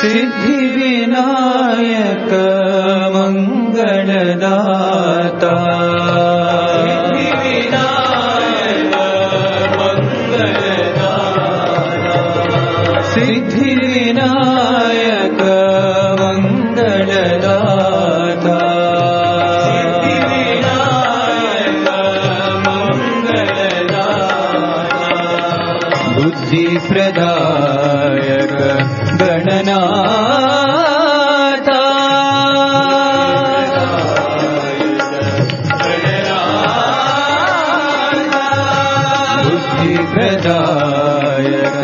सिद्धिविनायक मंगलदाता सिद्धिविनायक मंगलदाता बुद्धि प्रदायक गणनाथा बुद्धि प्रदायक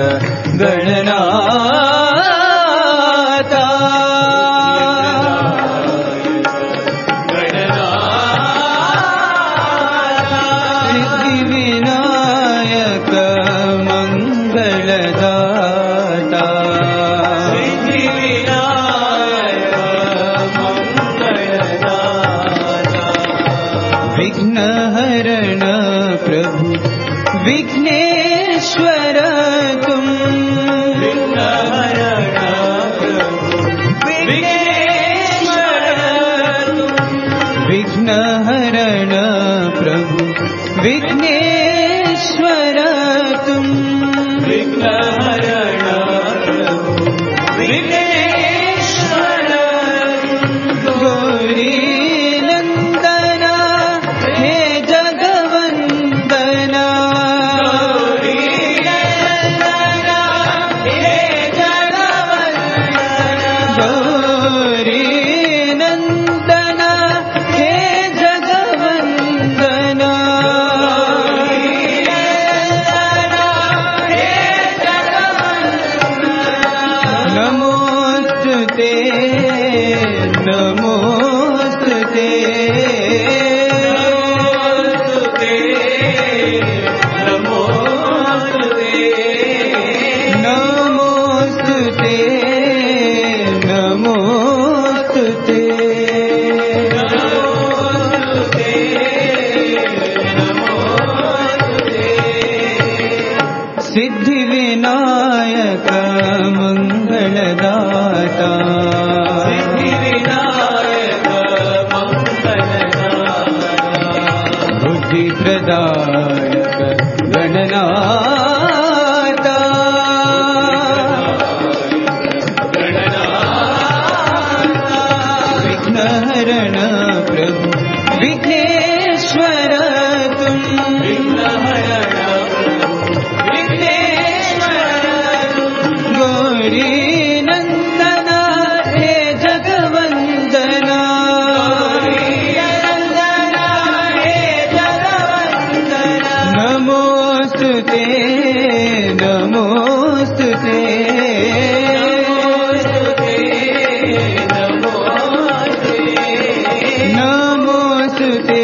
गणनाथा सिद्धिविनायक मंगलदाता विघ्नहरण प्रभु विघ्नेश्वर तुम विघ्नहरण प्रभु विघ्नेश्वर विघ्नहरण प्रभु विघ्नेश्वर तुम विघ्नहरण प्रभु विघ्नेश्वर गौरी नंदना हे जगवंदना गौरी नंदना हे जगवंदना गौरी नंदना हे जगवंदना नमोस्तुते नमोस्तुते नमोस्तुते नमोस्तुते नमोस्तुते सिद्धिविनायक मंगलदाता सिद्धिविनायक मंगलदाता बुद्धि प्रदायक गणनाथा विघ्नहरण प्रभु विघ्नेश्वर तुम विघ्नहरण गौरी नंदना हे जगवंदना हे जगवंदना नमोस्तुते नमोस्तुते नमोस्तुते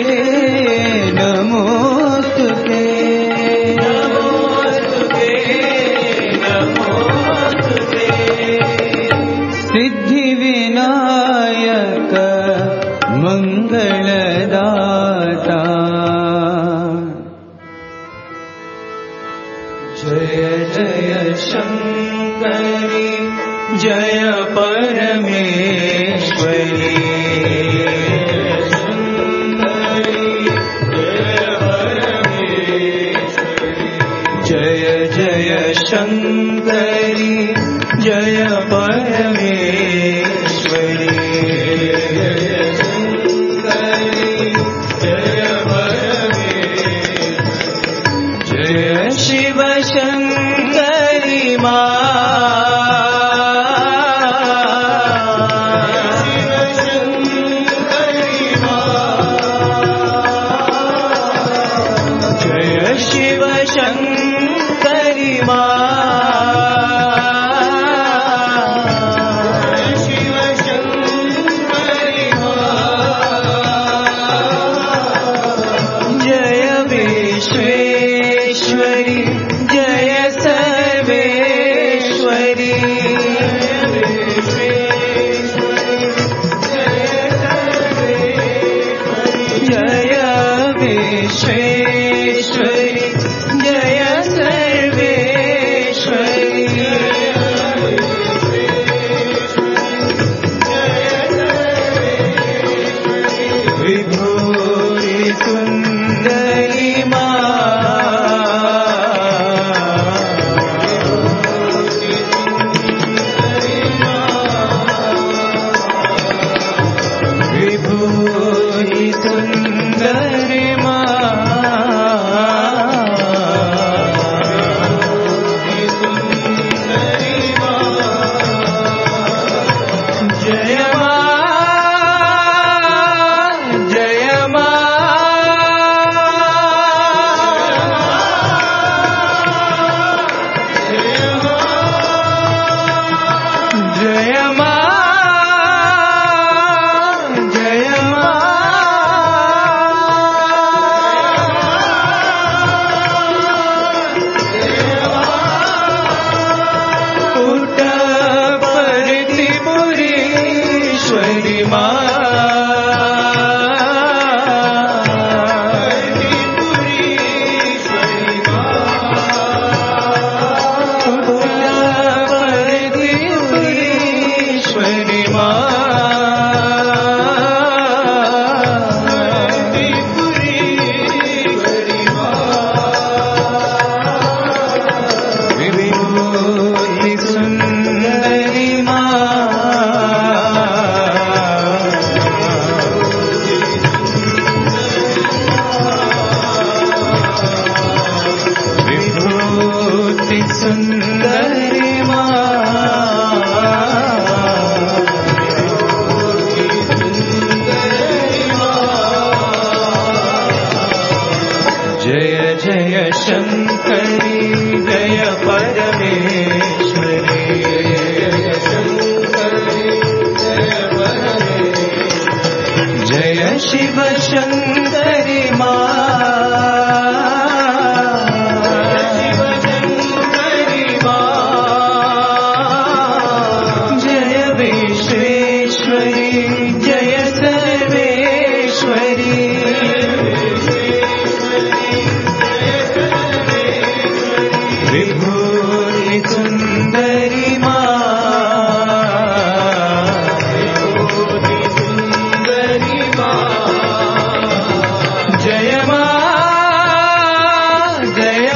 नमोस्तुते सिद्धिविनायक मंगलदाता जय जय शंकरी जय परमेश्वरी जय जय शंकरी जय परमेश्वरी जय शिव शंकरी माँ जय शिव शंकरी माँ सुंदरी जय जय शंकरी जय परमेश्वरी जय शिव शंकरी जय विश्वेश्वरी जय सर्वेश्वरी विभूति सुंदरी जय जय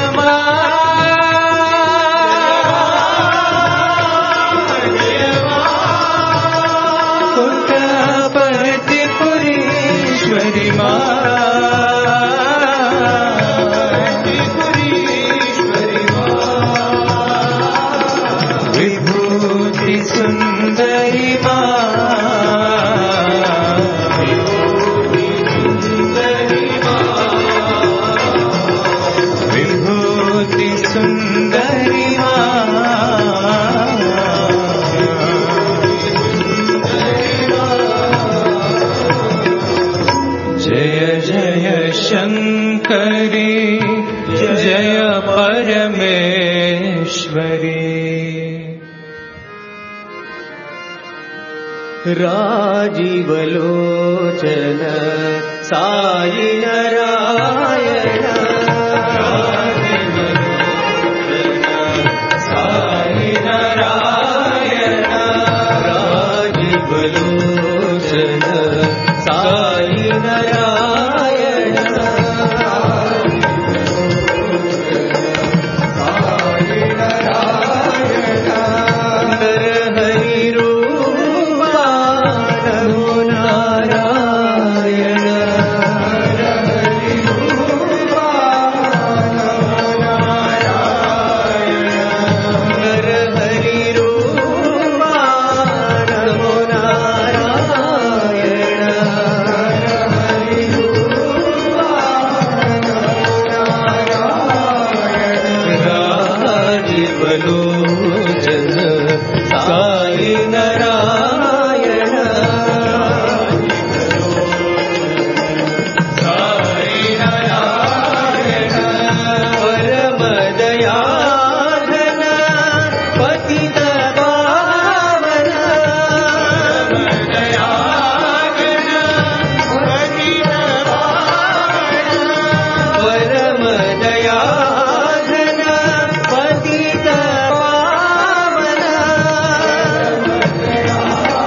पुट्टपर्तिपुरीश्वरी विभूति सुंदरी विभूति सुंदरी जय जय शंकरी जय परमेश्वरी राजीवलोचन साई नारायण साई नारायण राजीवलोचन साई नारायण हरि रूपा नमो नारायण हरि रूपा नमो नारायण राजीवलोचन साई नारायण परम दयाघन पतित पावन परम दयाघन पतित पावन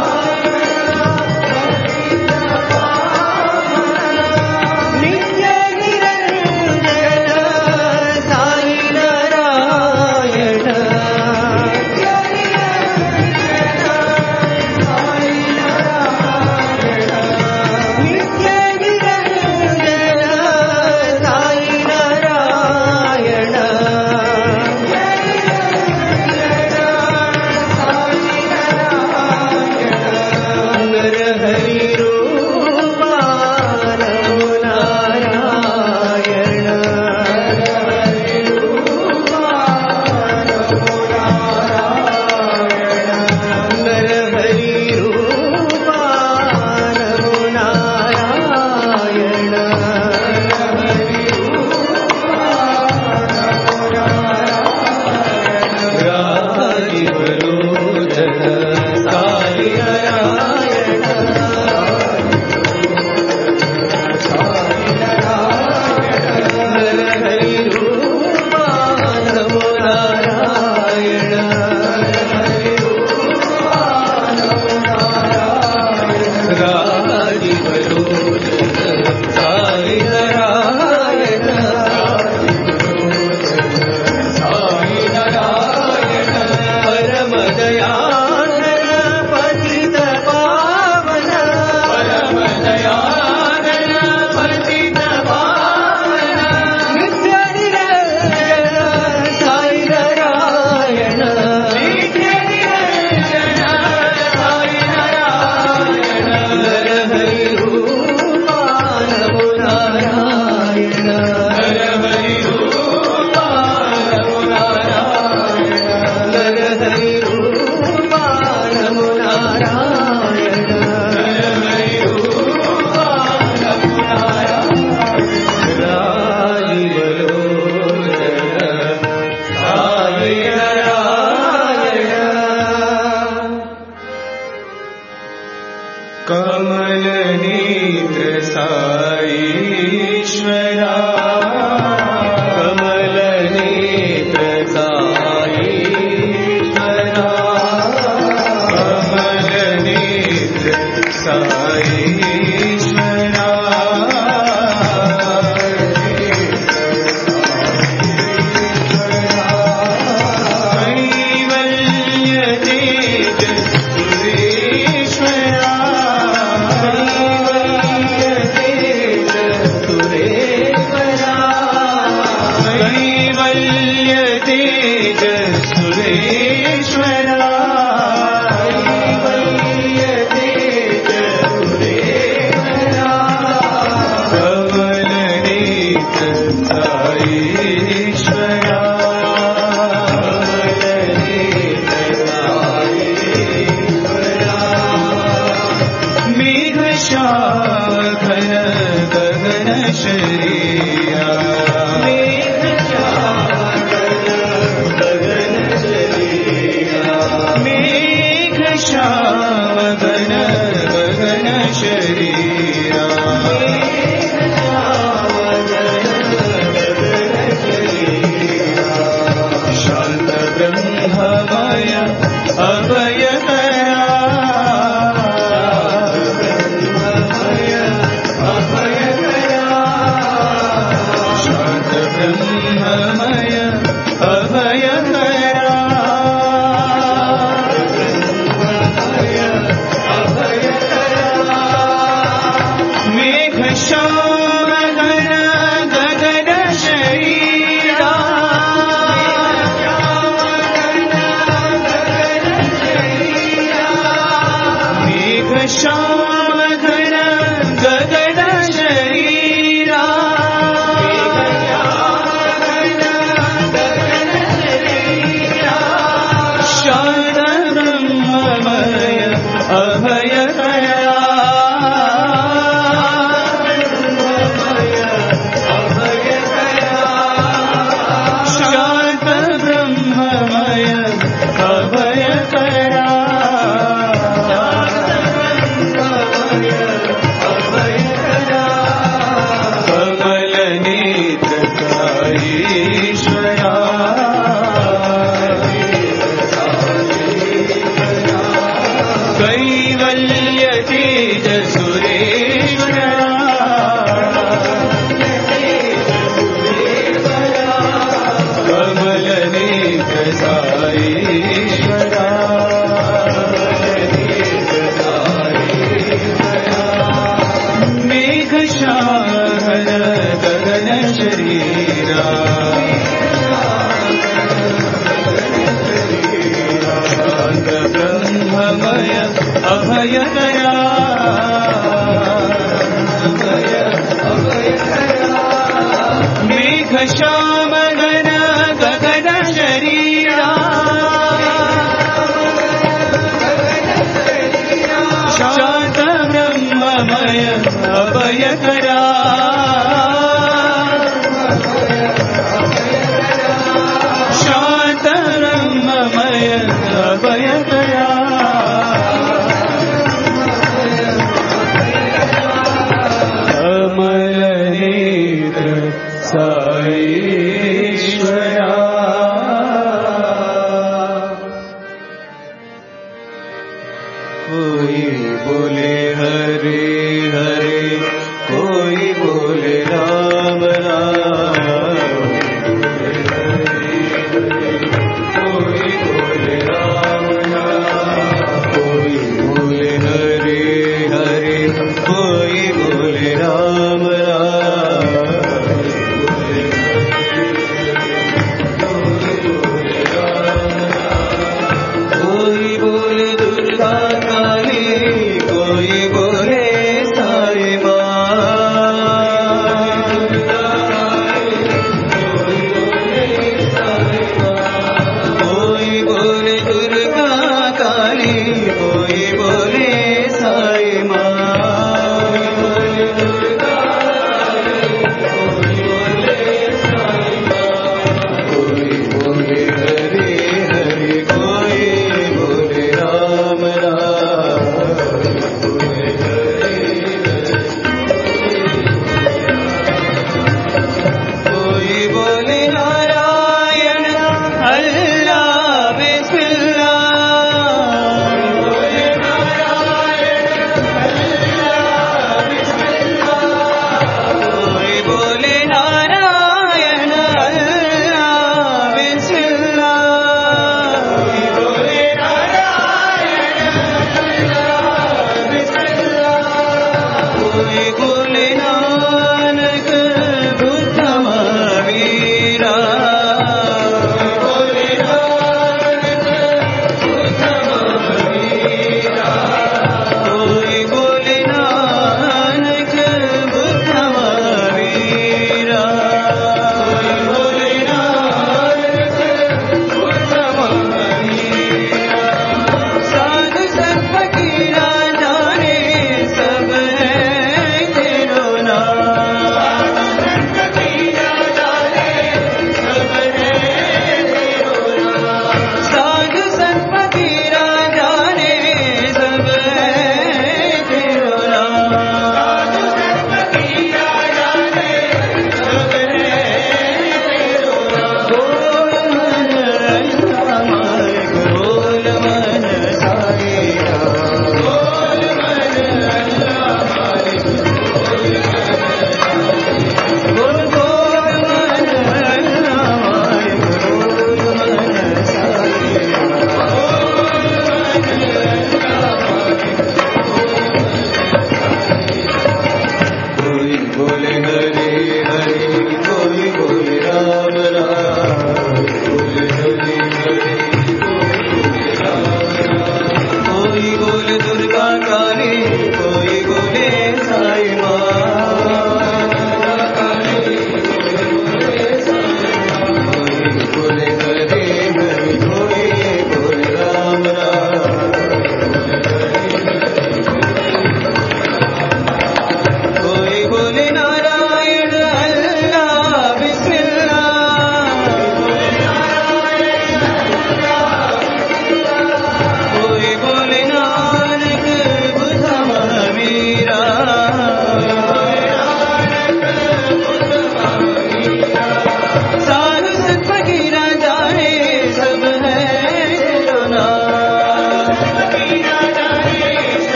ब्रह्ममय अभयकरा शांत ब्रह्ममय अभयकरा मेघ श्याम घन गगन शरीरा मेघ श्याम घन गगन शरीरा शांत ब्रह्ममय अभयकरा शांत ब्रह्ममय अभयकरा कमल नेत्र ईश्वरा कैवल्य तेज सुरेश्वरा कमल नेत्र ईश्वरा मेघ श्याम गगन शरीरा शांत ब्रह्ममय अभयकरा मेघ श्याम घन गगन शरीरा शांत ब्रह्ममय अभयकरा शांत ब्रह्ममय अभयकरा कमल नेत्र साईश्वरा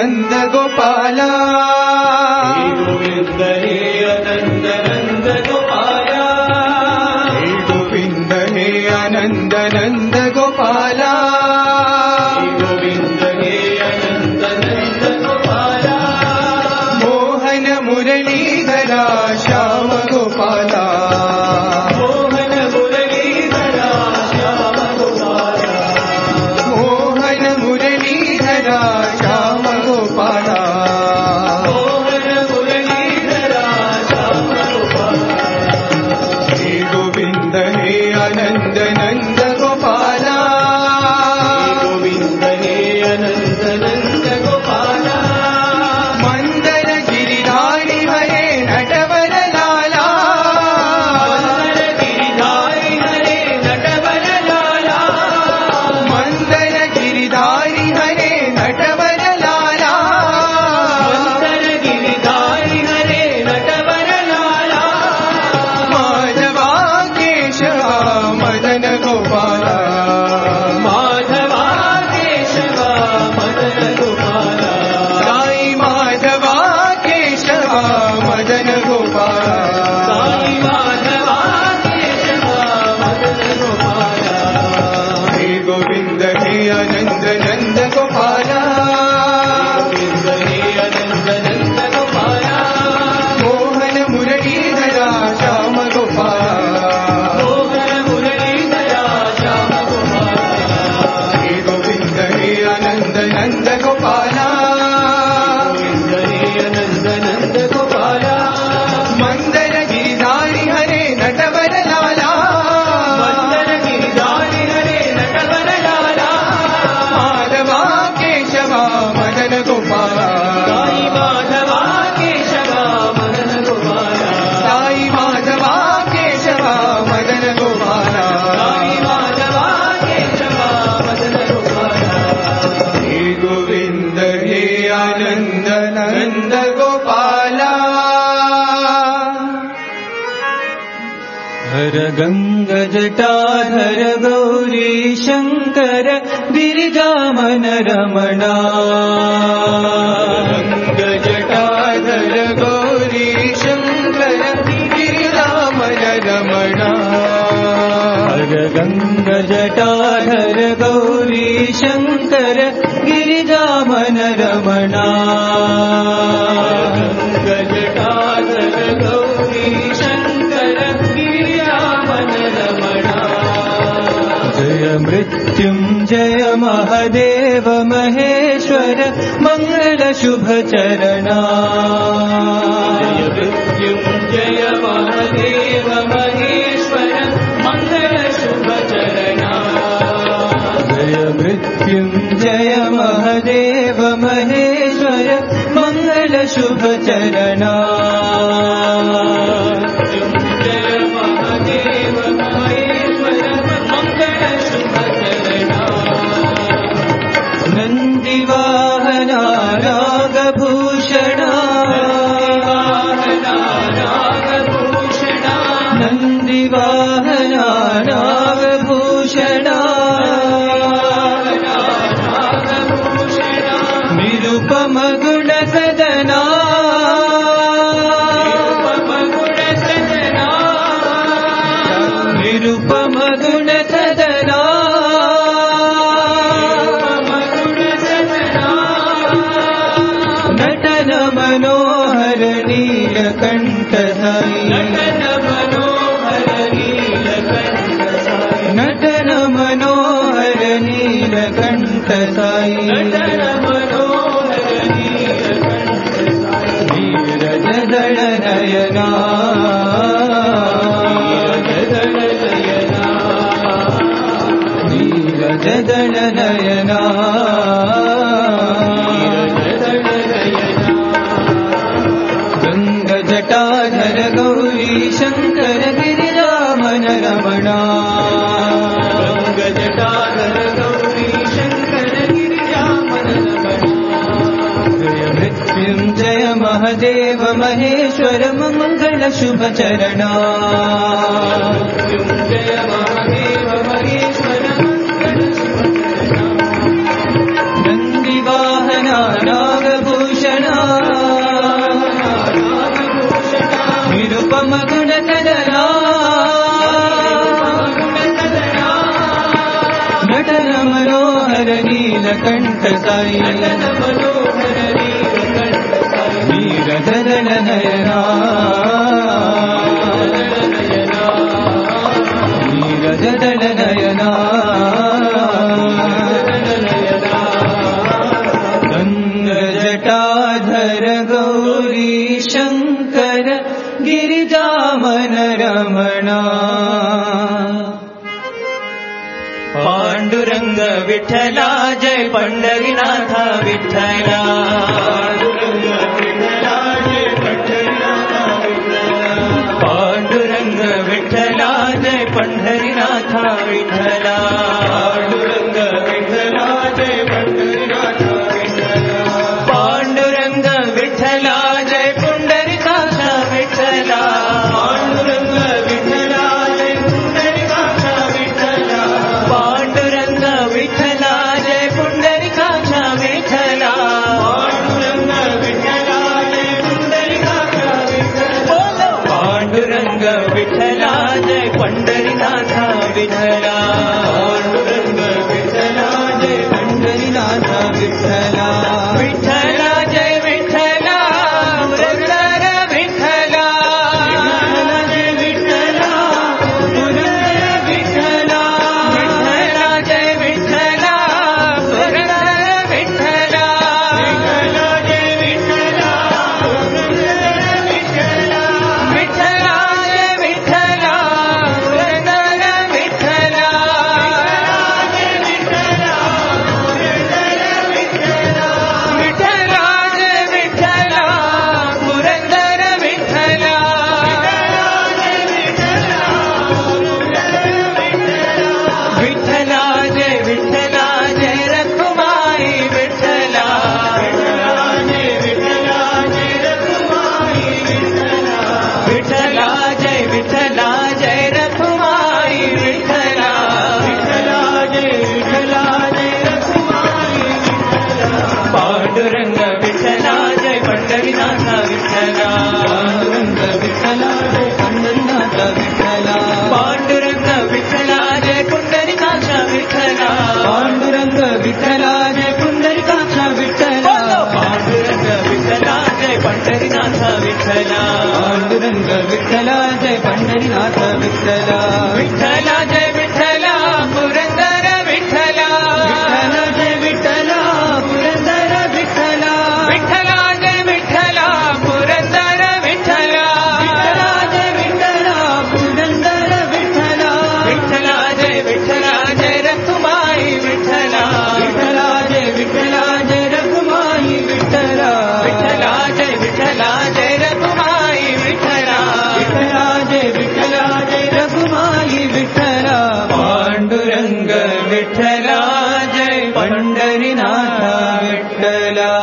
नंद गोपाला गोविंद हे आनंद नंद गोपाला गोविंद हे आनंद नंद गोपाला गोविंद हे आनंद नंद गोपाला मोहन मुरलीधरा श्याम गोपाला मोहन मुरलीधरा श्याम गोपाला मोहन मुरलीधरा श्याम गोपाला मोहन मुरलीधरा श्याम गोपाला हे गोविंद हे आनंद नंद गोपाला गोविंद हे आनंद नंद गोपाला मंदर गिरिधारी हरे नटवर लाला गिरिधारी हरे नटवर लाला मंदर गिरिधारी हरे नटवर लाला मंदर गिरिधारी हरे नटवर लाला माधवा केशवा मदन गोपाला माधवा केशवा मदन गोपाला साई माधवा केशवा मदन गोपाला साई माधवा केशवा मदन गोपाला हे गोविंद हे आनंद नंद गोपाला गोविंद हे आनंद नंद गोपाला मोहन मुरलीधरा श्याम गोपाला मोहन मुरलीधरा श्याम गोपाला हे गोविंद हे आनंद नंद गोपाला गोविंद हे आनंद नंद गोपाला मंदर गिरिधारी हरे नटवर लाला मंदर गिरिधारी हरे नटवर लाला माधवा केशवा मदन गोपाला साई माधवा केशवा मदन गोपाला साई माधवा केशवा मदन गोपाला साई माधवा केशवा मदन गोपाला हे गोविंद हे आनंद नंद गोपाला हर गंग जटाधर गौरी शंकर गिरिजामन रमणा गंग जटाधर गौरी शंकर गिरिरामन रमणा हर गंग जटाधर गौरी शंकर गिरिजामन रमणा गंग जटाधर गौरी शंकर गिरिजामन रमणा जय मृत्युंजय महादेव महेश्वर मंगल शुभ चरणा जय मृत्युंजय महादेव महेश्वर मंगल शुभ चरणा जय मृत्युंजय महादेव महेश्वर मंगल शुभ चरणा मृत्युंजय महादेव महेश्वर मंगल शुभ चरणा नंदिवाहना नागभूषणा नंदिवाहना नागभूषणा निरुपम गुण सदना निरुपम गुण सदना नटन मनोहर नीलकंठ साई नटन मनोहर नीलकंठ साई नटन मनोहर नीलकंठ साई नटन मनोहर नीलकंठ साई नीरज दल नयना नीरज दल नयना गंग जटाधर गौरी शंकर गिरिरामन रमणा गंग जटाधर गौरी शंकर गिरिरामन रमणा जय मृत्युंजय महादेव महेश्वर मंगल शुभ चरणा मृत्युंजय महादेव महेश्वर मंगल शुभ चरणा नंदिवाहना नाग सदना नटन मनोहर नीलकंठ साई नीरजल नयना नीरजल नयना गंगजटाधर गौरी शंकर गिरिजामन रमणा पांडुरंग विठ्ठला जय पंढरीनाथ विठ्ठला पांडुरंग विठ्ठला जय पंढरीनाथ विठ्ठला पांडुरंग विठ्ठला जय पंढरीनाथ विठ्ठला पांडुरंग विठ्ठला जय पुंडरीकाक्ष विठ्ठला पांडुरंग विठ्ठला जय पुंडरीकाक्ष विठ्ठला पांडुरंग विठ्ठला जय पुंडरीकाक्ष विठ्ठला पांडुरंग विठ्ठला जय पुंडरीकाक्ष विठ्ठला पांडुरंग विठ्ठला जय पंढरीनाथ विठ्ठला पांडुरंग विठ्ठला जय पंढरीनाथ विठ्ठला विठ्ठला जय विठ्ठला पुरंदर विठ्ठला जय विठ्ठला पुरंदर विठ्ठला विठ्ठला जय विठ्ठला पुरंदर विठ्ठला विठ्ठला जय विठ्ठला पुरंदर विठ्ठला विठ्ठला जय विठ्ठला पुरंदर विठ्ठला जय विठ्ठला पुरंदर विठ्ठला विठ्ठला जय विठ्ठला पुरंदर विठ्ठला विठ्ठला जय विठ्ठला जय रखुमाई विठ्ठला जय विठ्ठला जय रखुमाई विठ्ठला विठ्ठला जय विठ्ठला जय रखुमाई विठ्ठला विठ्ठला जय विठ्ठला जय रखुमाई विठ्ठला पांडुरंग विठ्ठला जय पंढरीनाथ विठ्ठला पांडुरंग विठ्ठला जय पंढरीनाथ विठ्ठला पांडुरंग विठ्ठला जय पुंडरीकाक्ष विठ्ठला पांडुरंग विठ्ठला जय पुंडरीकाक्ष विठ्ठला पांडुरंग विठ्ठला जय पंढरीनाथ विठ्ठला पांडुरंग विठ्ठला जय पंढरीनाथ विठ्ठला विठ्ठला जय विठ्ठला पुरंदर विठ्ठला विठ्ठला जय विठ्ठला पुरंदर विठ्ठला विठ्ठला जय विठ्ठला पुरंदर विठ्ठला विठ्ठला जय विठ्ठला पुरंदर विठ्ठला विठ्ठला जय विठ्ठला जय रखुमाई विठ्ठला विठ्ठला जय विठ्ठला जय रखुमाई विठ्ठला विठ्ठला जय विठ्ठला जय रखुमाई विठ्ठला विठ्ठला जय विठ्ठला जय रखुमाई विठ्ठला पांडुरंग विठ्ठला जय पंढरीनाथ विठ्ठला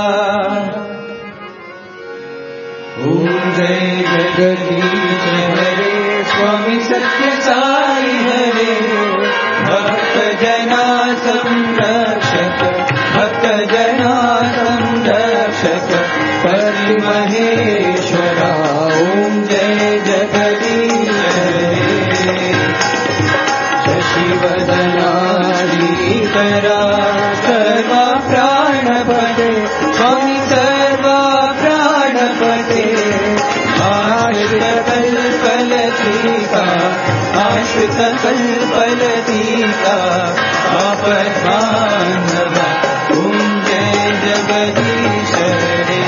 ओम जय जगदीश हरे स्वामी सत्य साई हरे भक्त जना संरक्षक भक्त जना संरक्षक परिमहेश्वरा ओम जय जगदीश हरे शशिवदनाधीकरा सर्वा प्राणपते स्वामी सर्वा प्राणपते आश्रितकल्पलतिका आश्रितकल्पलतिका आपद्बान्धवा ॐ जय जगदीश हरे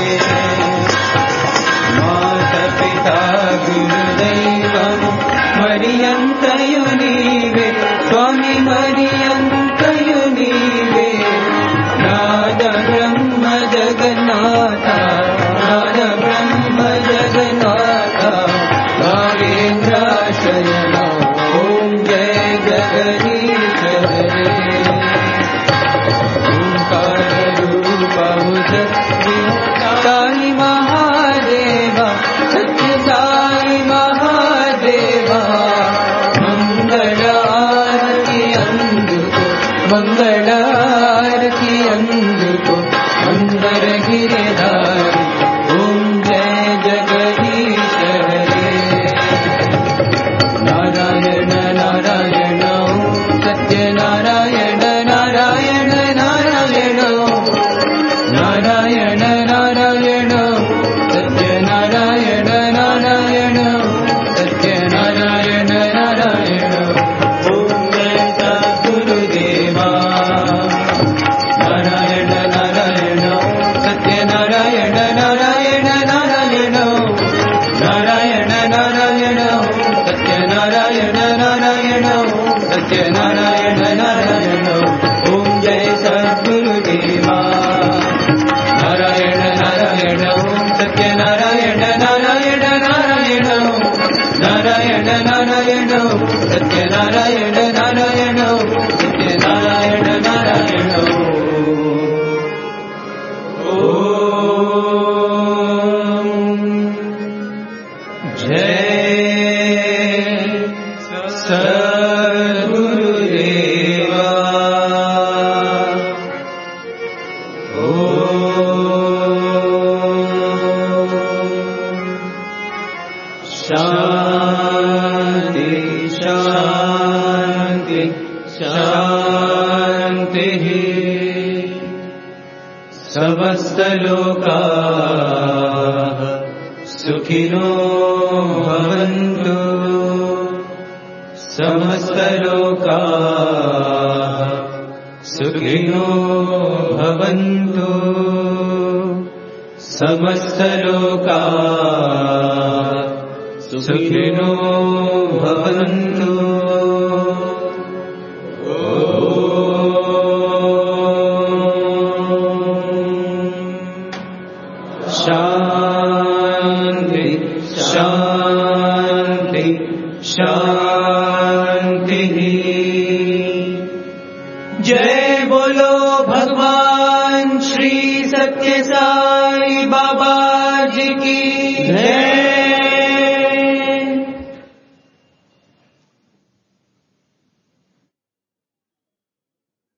मातपिता गुरुदैवं मरियन्तयु नीवे स्वामी मरियन्तयु नीवे नाद ब्रह्म जगन्नाथ नाद ब्रह्म जगन्नाथ नागेन्द्राशयना ॐ जय जगदीश हरे నారాయణ సత్యనారాయణ నారాయణ సత్యనారాయణ నారాయణ समस्तलोकाः सुखिनो भवन्तु समस्तलोकाः सुखिनो भवन्तु समस्तलोकाः सुखिनो भवन्तु शांति शांति शांति। जय बोलो भगवान श्री सत्य साई बाबा जी की जय।